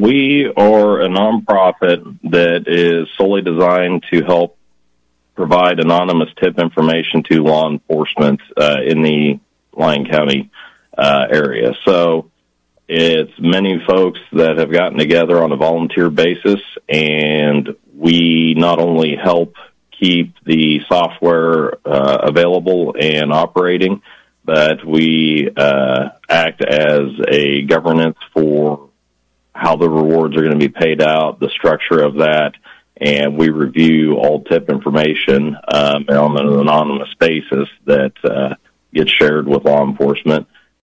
We are a nonprofit that is solely designed to help provide anonymous tip information to law enforcement in the Lyon County area. So it's many folks that have gotten together on a volunteer basis, and we not only help keep the software available and operating, but we act as a governance for how the rewards are going to be paid out, the structure of that, and we review all tip information on an anonymous basis that gets shared with law enforcement.